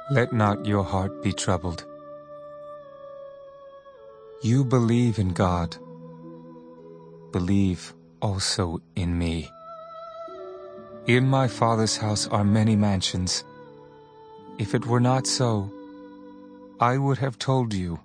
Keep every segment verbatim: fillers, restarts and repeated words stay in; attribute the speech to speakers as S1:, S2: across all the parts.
S1: Let not your heart be troubled. You believe in God. Believe also in me. In my Father's house are many mansions. If it were not so, I would have told you.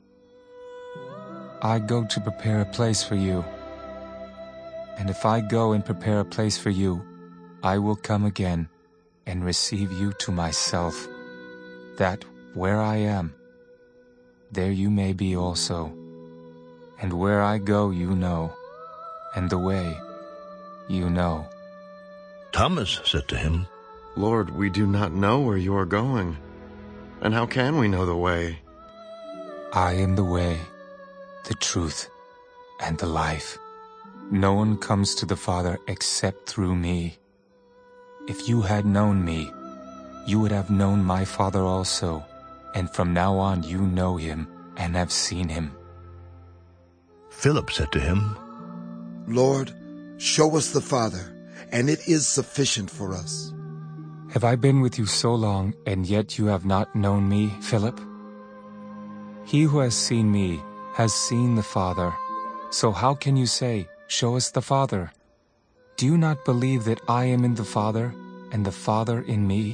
S1: I go to prepare a place for you. And if I go and prepare a place for you, I will come again and receive you to myself, that where I am, there you may be also. And where I go you know, and the way you know.
S2: Thomas said to him,
S3: Lord, we do not know where you are going, and how can we know the way?
S1: I am the way, the truth, and the life. No one comes to the Father except through me. If you had known me, you would have known my Father also, and from now on you know him and have seen him.
S2: Philip said to him,
S4: Lord, show us the Father, and it is sufficient for us.
S1: Have I been with you so long, and yet you have not known me, Philip? He who has seen me has seen the Father. So how can you say, show us the Father? Do you not believe that I am in the Father, and the Father in me?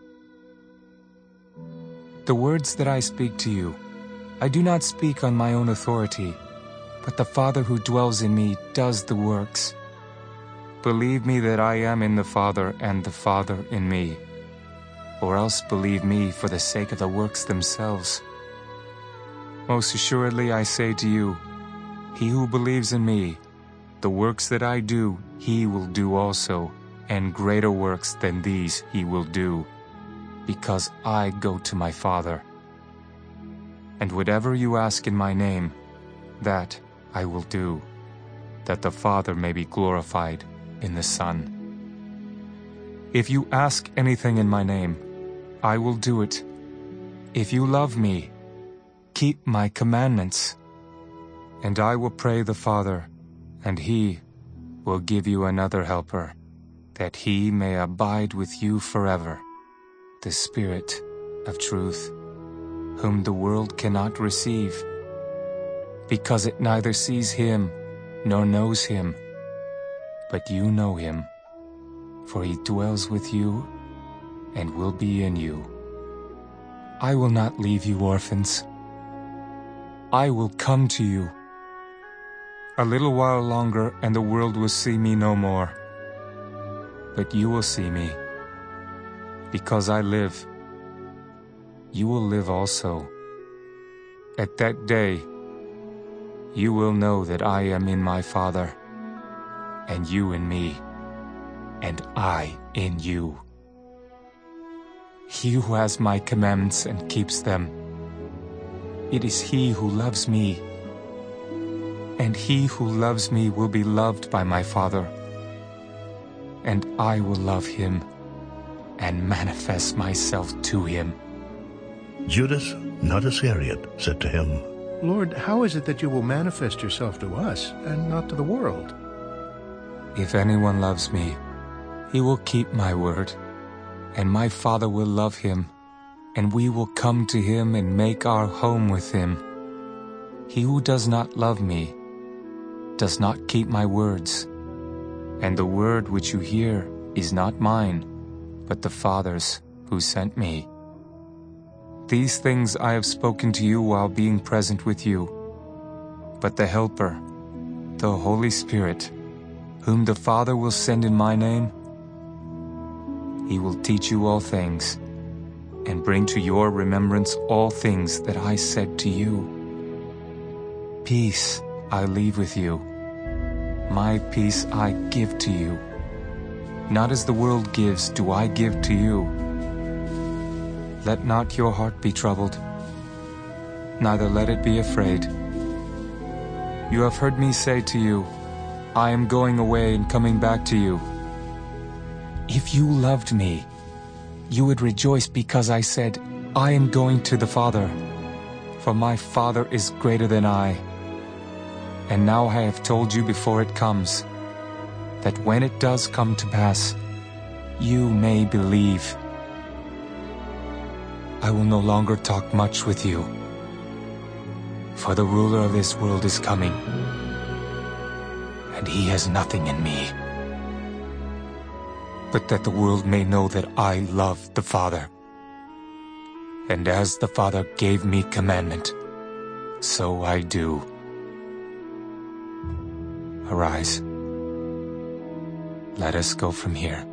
S1: The words that I speak to you, I do not speak on my own authority, but the Father who dwells in me does the works. Believe me that I am in the Father, and the Father in me. Or else believe me for the sake of the works themselves. Most assuredly I say to you, he who believes in me, the works that I do, he will do also, and greater works than these he will do, because I go to my Father. And whatever you ask in my name, that I will do, that the Father may be glorified in the Son. If you ask anything in my name, I will do it. If you love me, keep my commandments. And I will pray the Father, and he will give you another helper, that he may abide with you forever, the Spirit of truth, whom the world cannot receive, because it neither sees him nor knows him. But you know him, for he dwells with you and will be in you. I will not leave you orphans. I will come to you. A little while longer, and the world will see me no more. But you will see me. Because I live, you will live also. At that day, you will know that I am in my Father, and you in me, and I in you. He who has my commandments and keeps them, it is he who loves me. And he who loves me will be loved by my Father, and I will love him and manifest myself to him.
S2: Judas, not Iscariot, said to him,
S5: Lord, how is it that you will manifest yourself to us and not to the world?
S1: If anyone loves me, he will keep my word, and my Father will love him, and we will come to him and make our home with him. He who does not love me does not keep my words, and the word which you hear is not mine, but the Father's who sent me. These things I have spoken to you while being present with you. But the Helper, the Holy Spirit, whom the Father will send in my name, he will teach you all things, and bring to your remembrance all things that I said to you. Peace I leave with you. My peace I give to you. Not as the world gives do I give to you. Let not your heart be troubled, neither let it be afraid. You have heard me say to you, I am going away and coming back to you. If you loved me, you would rejoice because I said, I am going to the Father, for my Father is greater than I. And now I have told you before it comes, that when it does come to pass, you may believe. I will no longer talk much with you, for the ruler of this world is coming, and he has nothing in me, but that the world may know that I love the Father. And as the Father gave me commandment, so I do. Arise. Let us go from here.